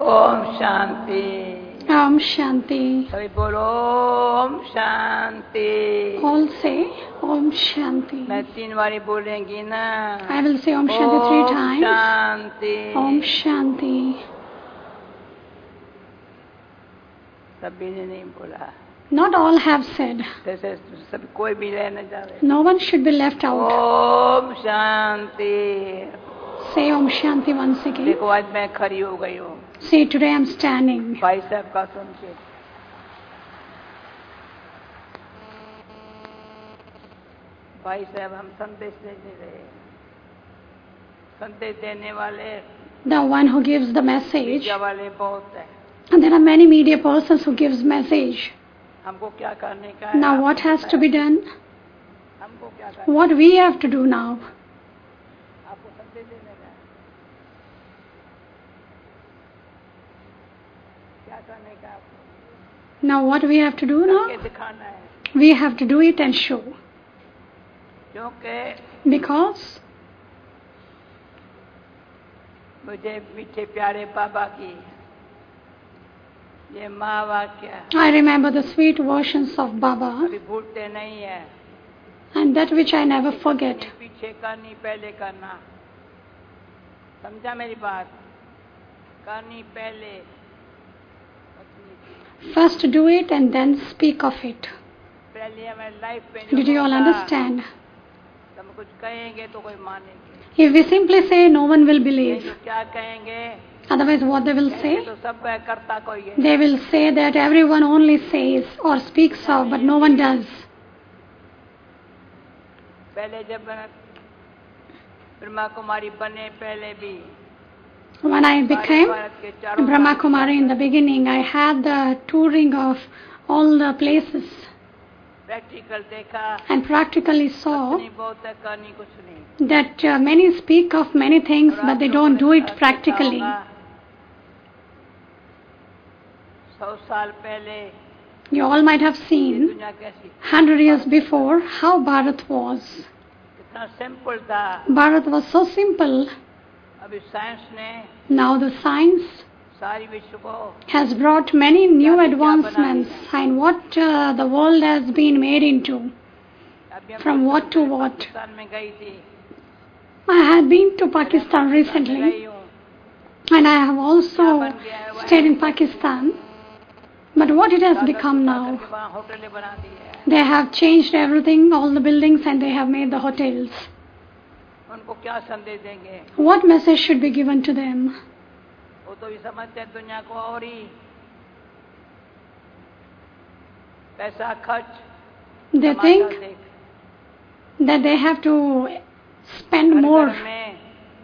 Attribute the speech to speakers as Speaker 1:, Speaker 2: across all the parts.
Speaker 1: Om Shanti.
Speaker 2: Om Shanti.
Speaker 1: सभी बोलो Om Shanti.
Speaker 2: All say Om Shanti.
Speaker 1: मैं 3 बारी बोलेंगी ना।
Speaker 2: I will say Om Shanti 3 times.
Speaker 1: Shanti.
Speaker 2: Om Shanti.
Speaker 1: सभी ने नहीं बोला।
Speaker 2: Not all have said.
Speaker 1: जैसे सब कोई भी रह न जाए।
Speaker 2: No one should be left out.
Speaker 1: Om Shanti.
Speaker 2: Say Om Shanti once again.
Speaker 1: देखो आज मैं खड़ी हो गई हूँ।
Speaker 2: See, today I am standing.
Speaker 1: भाई साहब का सुन के। भाई साहब हम संदेश देने रहे। संदेश देने वाले
Speaker 2: The one who gives the message.
Speaker 1: Media वाले बहुत है।
Speaker 2: And there are many media persons who gives message.
Speaker 1: हमको क्या करने का है?
Speaker 2: Now what has to be done?
Speaker 1: हमको क्या करना है?
Speaker 2: What we have to do now?
Speaker 1: आपको संदेश देने का है। क्या करने का है आपको?
Speaker 2: Now what we have to do now?
Speaker 1: करके दिखाना है।
Speaker 2: We have to do it and show.
Speaker 1: क्योंकि
Speaker 2: Because
Speaker 1: मुझे मीठे प्यारे बाबा की ये महावाक्य
Speaker 2: I remember the sweet versions of Baba,
Speaker 1: अभी भूलते नहीं है।
Speaker 2: and that which I never forget.
Speaker 1: पीछे करनी पहले करना। समझा मेरी बात? करनी पहले।
Speaker 2: First do it and then speak of it.
Speaker 1: पहले हमारे लाइफ पे
Speaker 2: Did you all understand?
Speaker 1: हम कुछ कहेंगे तो कोई मानेंगे।
Speaker 2: If we simply say, no one will
Speaker 1: नहीं
Speaker 2: believe.
Speaker 1: तो क्या कहेंगे?
Speaker 2: Otherwise, what they will say?
Speaker 1: तो सब करता कोई है।
Speaker 2: They will say that everyone only says or speaks of, but no one does.
Speaker 1: पहले जब ब्रह्मा कुमारी बने पहले भी
Speaker 2: When I became Brahma Kumari in the beginning, I had the touring of all the places
Speaker 1: practical देखा
Speaker 2: and practically saw
Speaker 1: नहीं बहुत है करनी कुछ नहीं।
Speaker 2: that many speak of many things, but they don't do it practically.
Speaker 1: 100 साल पहले
Speaker 2: You all might have seen
Speaker 1: दुनिया कैसी
Speaker 2: 100 years before how Bharat was.
Speaker 1: कितना सिंपल था।
Speaker 2: Bharat was so simple.
Speaker 1: अभी साइंस ने
Speaker 2: Now the science
Speaker 1: सारी विश्व को
Speaker 2: has brought many new advancements and what the world has been made into.
Speaker 1: अभी हम
Speaker 2: From what to what?
Speaker 1: Pakistan में गई थी।
Speaker 2: I had been to Pakistan recently
Speaker 1: गई हूँ।
Speaker 2: and I have also stayed in Pakistan. But what it has become now,
Speaker 1: वहाँ होटलें बना दी है।
Speaker 2: they have changed everything, all the buildings, and they have made the hotels.
Speaker 1: उनको क्या संदेश देंगे?
Speaker 2: What message should be given to them?
Speaker 1: वो तो ये समझते हैं दुनिया को और ही पैसा खर्च
Speaker 2: They
Speaker 1: तमाशा
Speaker 2: think
Speaker 1: देख।
Speaker 2: that they have to spend
Speaker 1: घर
Speaker 2: more.
Speaker 1: घर में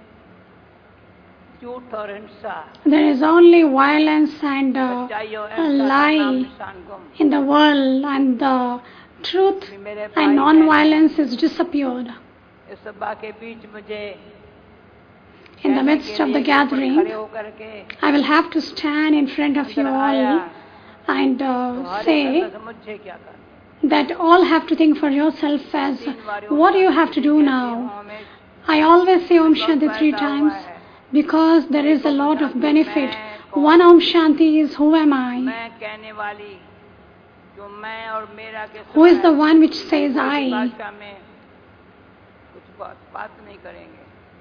Speaker 1: झूठ और हिंसा
Speaker 2: There is only violence and
Speaker 1: सच्चाई और
Speaker 2: a
Speaker 1: अहिंसा का नाम
Speaker 2: lie
Speaker 1: निशान गुम।
Speaker 2: in the world, and the truth
Speaker 1: भी मेरे
Speaker 2: and
Speaker 1: भाई
Speaker 2: non-violence is disappeared.
Speaker 1: इस सभा के बीच मुझे
Speaker 2: In the
Speaker 1: कहने
Speaker 2: midst
Speaker 1: के
Speaker 2: of the
Speaker 1: लिए कि ऊपर खड़े
Speaker 2: gathering,
Speaker 1: होकर के
Speaker 2: I will have to stand in front of you
Speaker 1: अंदर आया
Speaker 2: all and
Speaker 1: तो हर एक
Speaker 2: say
Speaker 1: अंदर से मुझे क्या करना।
Speaker 2: that all have to think for yourself as
Speaker 1: 3 bar
Speaker 2: what you have to do now. I always say Om Shanti 3 times because there is a lot of benefit. One Om Shanti is who am I?
Speaker 1: मैं कहने वाली जो मैं और मेरा के
Speaker 2: Who is the
Speaker 1: सिवाय
Speaker 2: one which says
Speaker 1: कोई
Speaker 2: I?
Speaker 1: भाषा में कुछ बात नहीं करेंगे।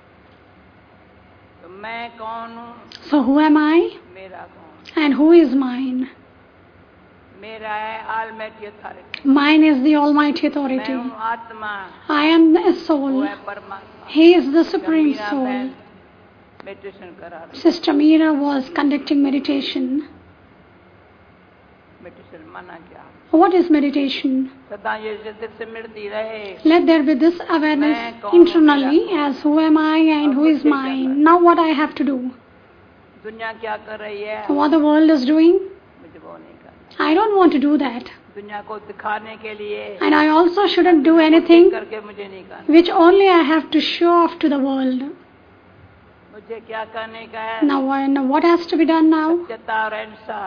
Speaker 1: तो मैं कौन हूँ?
Speaker 2: So who am I
Speaker 1: मेरा कौन?
Speaker 2: and who is mine?
Speaker 1: मेरा है Almighty Authority।
Speaker 2: Mine is the Almighty
Speaker 1: मैं
Speaker 2: Authority.
Speaker 1: हूँ आत्मा।
Speaker 2: I am a
Speaker 1: वो
Speaker 2: soul.
Speaker 1: है परमात्मा।
Speaker 2: He is the Supreme
Speaker 1: Meera
Speaker 2: Soul.
Speaker 1: बहन मेडिटेशन करा रही।
Speaker 2: Sister Meera was conducting meditation.
Speaker 1: Meditation माना क्या?
Speaker 2: What is meditation?
Speaker 1: सदा ये जिद से मिलती रहे।
Speaker 2: Let there be this awareness internally as who am I and who is mine. Now what I have to do?
Speaker 1: दुनिया क्या कर रही है?
Speaker 2: What the world is doing?
Speaker 1: मुझे वो नहीं करना।
Speaker 2: I don't want to do that.
Speaker 1: दुनिया को दिखाने के लिए
Speaker 2: And I also shouldn't do anything
Speaker 1: करके मुझे नहीं करना।
Speaker 2: which only I have to show off to the world.
Speaker 1: मुझे क्या करने का है?
Speaker 2: Now what has to be done now?
Speaker 1: सत्यता और अहिंसा।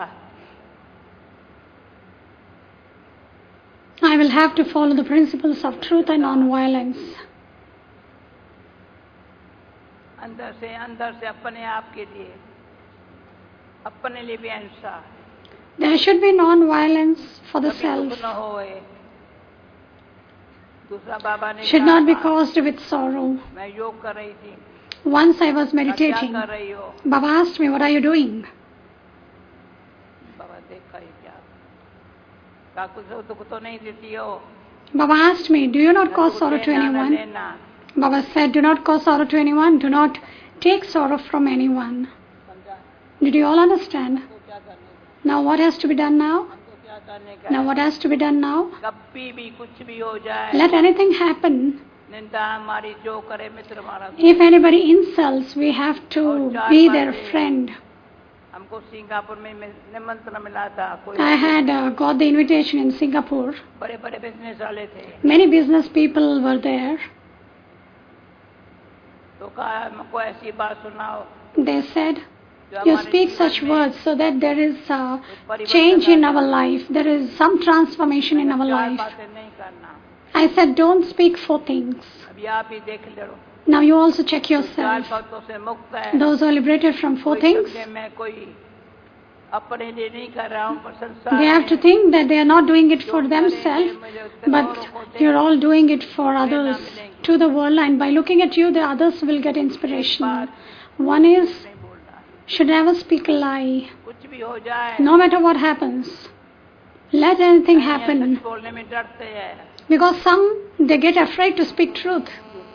Speaker 2: I will have to follow the principles of truth and non-violence.
Speaker 1: अंदर से अपने आप के लिए अपने लिए भी अहिंसा,
Speaker 2: There should be non-violence for the
Speaker 1: कभी दुख
Speaker 2: self.
Speaker 1: न होए। दूसरा बाबा ने
Speaker 2: Should not be
Speaker 1: कहा,
Speaker 2: caused with sorrow.
Speaker 1: मैं योग कर रही थी,
Speaker 2: Once I was
Speaker 1: क्या
Speaker 2: meditating.
Speaker 1: कर रही हो?
Speaker 2: Baba asked me, what are you doing?
Speaker 1: बाबा देखा ही क्या कुछ दुख तो नहीं देती हो?
Speaker 2: Baba asked me, do you not cause sorrow to anyone? Baba said, do not cause sorrow to anyone. Do not take sorrow from anyone. Did you all understand? Now what has to be done now? Now what has to be done now?
Speaker 1: कभी भी कुछ भी हो जाए,
Speaker 2: Let anything happen.
Speaker 1: निंदा हमारी जो करे मित्र हमारा।
Speaker 2: If anybody insults, we have to be their friend.
Speaker 1: हमको सिंगापुर में निमंत्रण मिला था, कोई
Speaker 2: I had got the invitation in Singapore.
Speaker 1: बड़े बड़े बिजनेस वाले थे,
Speaker 2: Many business people were there.
Speaker 1: तो कहा हमको ऐसी बात सुनाओ,
Speaker 2: They said, you speak such words so that there is a change in our life. There is some transformation in our life.
Speaker 1: बातें नहीं करना,
Speaker 2: I said, don't speak for things.
Speaker 1: अभी आप ही देख लो,
Speaker 2: Now you also check
Speaker 1: चार
Speaker 2: yourself.
Speaker 1: बातों से मुक्त है।
Speaker 2: Those who are liberated from four
Speaker 1: कोई
Speaker 2: things,
Speaker 1: समझे मैं कोई अपने लिए नहीं कर रहा हूँ, पर संसार
Speaker 2: they have to
Speaker 1: में
Speaker 2: think that they are not doing it for themselves, but you're all doing it for others, to the world, and by looking at you, the others will get inspiration. One is,
Speaker 1: नहीं बोलना है,
Speaker 2: should never speak a lie.
Speaker 1: कुछ भी हो जाए,
Speaker 2: No matter what happens, let anything happen.
Speaker 1: सच बोलने में डरते हैं,
Speaker 2: Because some, they get afraid to speak truth.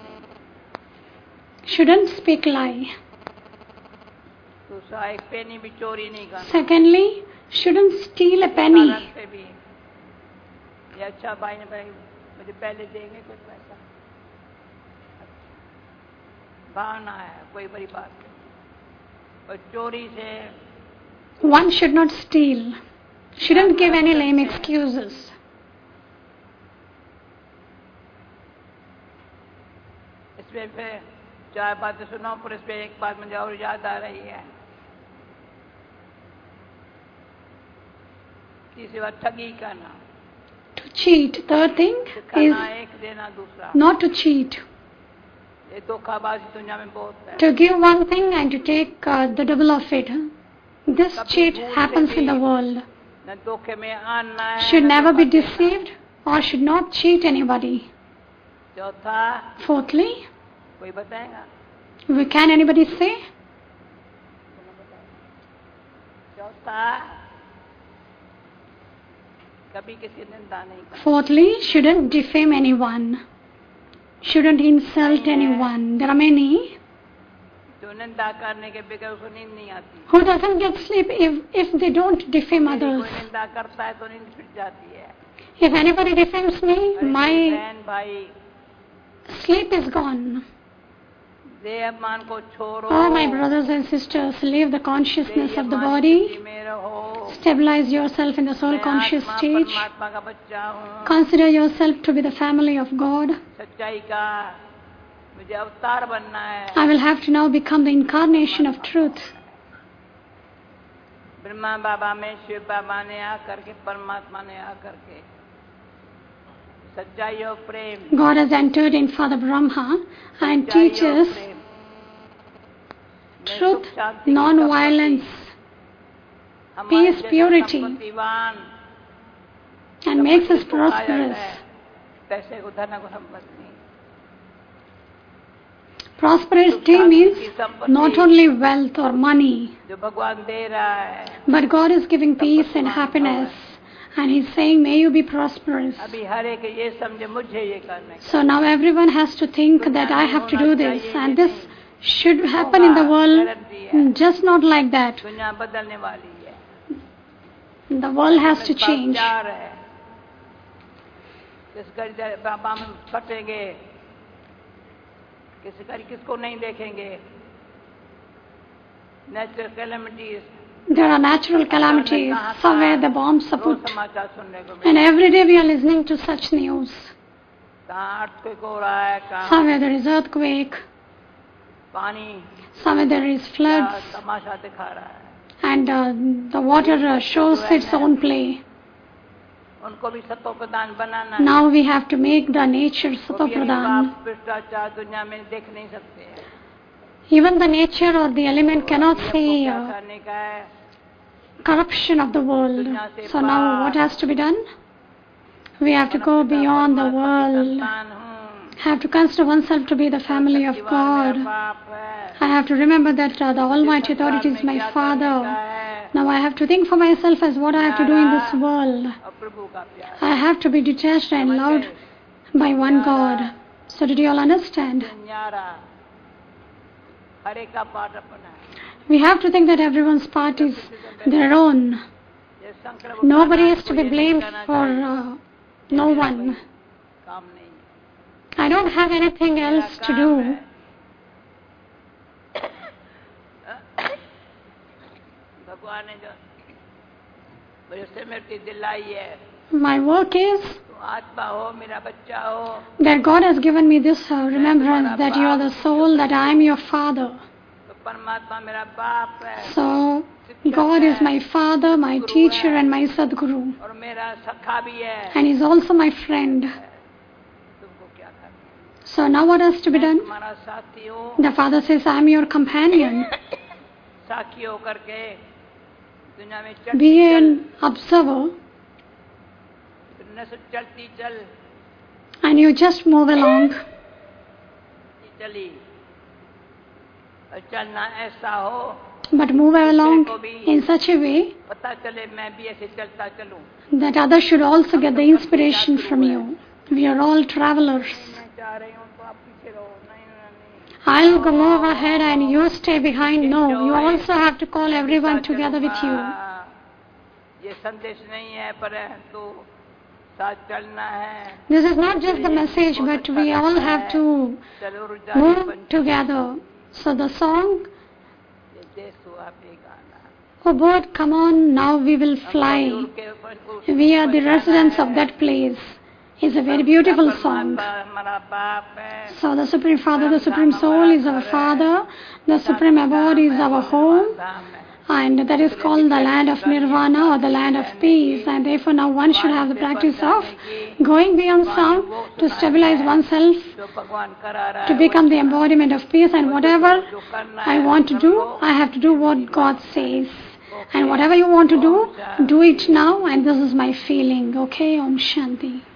Speaker 2: Shouldn't speak lie.
Speaker 1: दूसरा एक पेनी भी चोरी नहीं करना,
Speaker 2: Secondly, shouldn't steal a penny.
Speaker 1: कारण पे भी ये अच्छा भाई ने भाई मुझे पहले देंगे कुछ पैसा, बहाना है, कोई बड़ी बात नहीं। और चोरी से
Speaker 2: One should not steal. Shouldn't give any lame excuses.
Speaker 1: इसमें फिर चार बातें सुनाओ, पर इसमें एक बात मुझे और याद आ रही है। तीसरी बात ठगी करना,
Speaker 2: To cheat. Third thing is
Speaker 1: खाना एक देना दूसरा,
Speaker 2: not to cheat.
Speaker 1: ये धोखाबाजी दुनिया में बहुत है।
Speaker 2: To give one thing and to take the double of it. This cheat happens in the world.
Speaker 1: न धोखे में आना है,
Speaker 2: Should
Speaker 1: न
Speaker 2: never be
Speaker 1: धोखा देना।
Speaker 2: deceived or should not cheat anybody.
Speaker 1: चौथा
Speaker 2: Fourthly,
Speaker 1: कोई बताएगा?
Speaker 2: can anybody say?
Speaker 1: चौथा कभी किसी निंदा नहीं करना।
Speaker 2: Fourthly, shouldn't defame anyone. Shouldn't insult anyone. There are many
Speaker 1: जो निंदा करने के बगैर उसको नींद नहीं आती।
Speaker 2: who doesn't get sleep if they don't defame
Speaker 1: मेरी
Speaker 2: others.
Speaker 1: कोई निंदा करता है तो नींद फिट जाती है।
Speaker 2: If anybody defames me, my
Speaker 1: बहन भाई,
Speaker 2: sleep is gone.
Speaker 1: देह अभिमान को छोड़ो।
Speaker 2: Oh, my brothers and sisters, leave the consciousness
Speaker 1: देह
Speaker 2: of the
Speaker 1: अभिमान
Speaker 2: body.
Speaker 1: स्थिति में रहो।
Speaker 2: Stabilize yourself in the soul
Speaker 1: मैं
Speaker 2: conscious
Speaker 1: आत्मा
Speaker 2: stage.
Speaker 1: परमात्मा का बच्चा हूँ।
Speaker 2: Consider yourself to be the family of God.
Speaker 1: सच्चाई का मुझे अवतार बनना है।
Speaker 2: I will have to now become the incarnation of truth.
Speaker 1: Brahma बाबा में शिव बाबा ने आकर के, परमात्मा ने आकर के सच्चाई और प्रेम,
Speaker 2: God has entered in Father Brahma and
Speaker 1: सच्चाई और
Speaker 2: teaches
Speaker 1: प्रेम, में
Speaker 2: truth,
Speaker 1: सुख शांति की
Speaker 2: non-violence,
Speaker 1: संपत्ति, हमारे
Speaker 2: peace,
Speaker 1: जैसे
Speaker 2: purity,
Speaker 1: संपत्तिवान
Speaker 2: and makes us
Speaker 1: संपत्ति को खाया
Speaker 2: prosperous.
Speaker 1: है, पैसे को धन को संपत्ति।
Speaker 2: Prosperity means not only wealth or money,
Speaker 1: जो भगवान दे रहा है,
Speaker 2: but God is giving peace and happiness. And He's saying, may you be prosperous.
Speaker 1: अभी हर एक ये समझे मुझे ये करने का।
Speaker 2: So now everyone has to think that I have to do this, and this should happen in the world, just not like that.
Speaker 1: दुनिया बदलने वाली है,
Speaker 2: The world has to change.
Speaker 1: प्यार है, किस घर बाबा में फटेंगे, किस घर किसको नहीं देखेंगे। Natural calamities,
Speaker 2: There are natural calamities. Somewhere the bombs are
Speaker 1: रोज
Speaker 2: put.
Speaker 1: समाचार सुनने को
Speaker 2: And
Speaker 1: मिले।
Speaker 2: every day we are listening to such news.
Speaker 1: कहाँ अर्थक्वेक हो रहा है, कहाँ
Speaker 2: Somewhere there is earthquake.
Speaker 1: पानी
Speaker 2: Somewhere there is
Speaker 1: क्या
Speaker 2: floods.
Speaker 1: तमाशा दिखा रहा है।
Speaker 2: And the water shows its own play.
Speaker 1: उनको भी सतो प्रदान बनाना है।
Speaker 2: Now we have to make the nature
Speaker 1: वो भी अभी
Speaker 2: Satopradhan.
Speaker 1: पाप भ्रष्टाचार दुनिया में देख नहीं सकते हैं।
Speaker 2: Even the nature or the element cannot
Speaker 1: ये हमको
Speaker 2: say
Speaker 1: क्या करने का है?
Speaker 2: corruption of the world. So now what has to be done? We have to go beyond the world. Have to consider oneself to be the family of God. I have to remember that the Almighty Authority is my Father. Now I have to think for myself as what I have to do in this world. I have to be detached and loved by one God. So did you all understand? We have to think that everyone's part is their own. Nobody is to be blamed for no one. I don't have anything else to do. My work is that God has given me this remembrance that you are the soul, that I am your Father. So God is my Father, my teacher and my Sadguru. And He is also my friend. So now what has to be done? The Father says, I am your companion. Be an observer. And you just move along. But move along in such a way that others should also get the inspiration from you. We are all travelers. I'll go move ahead and you stay behind. No, you also have to call everyone together with you. This is not just the message, but we all have to move together. So the song, oh bird, come on, now we will fly. We are the residents of that place. It's a very beautiful song. So the Supreme Father, the Supreme Soul is our Father. The Supreme Abode is our home. And that is called the land of Nirvana or the land of peace. And therefore now one should have the practice of going beyond sound to stabilize oneself, to become the embodiment of peace. And whatever I want to do, I have to do what God says. And whatever you want to do, do it now. And this is my feeling. Okay, Om Shanti.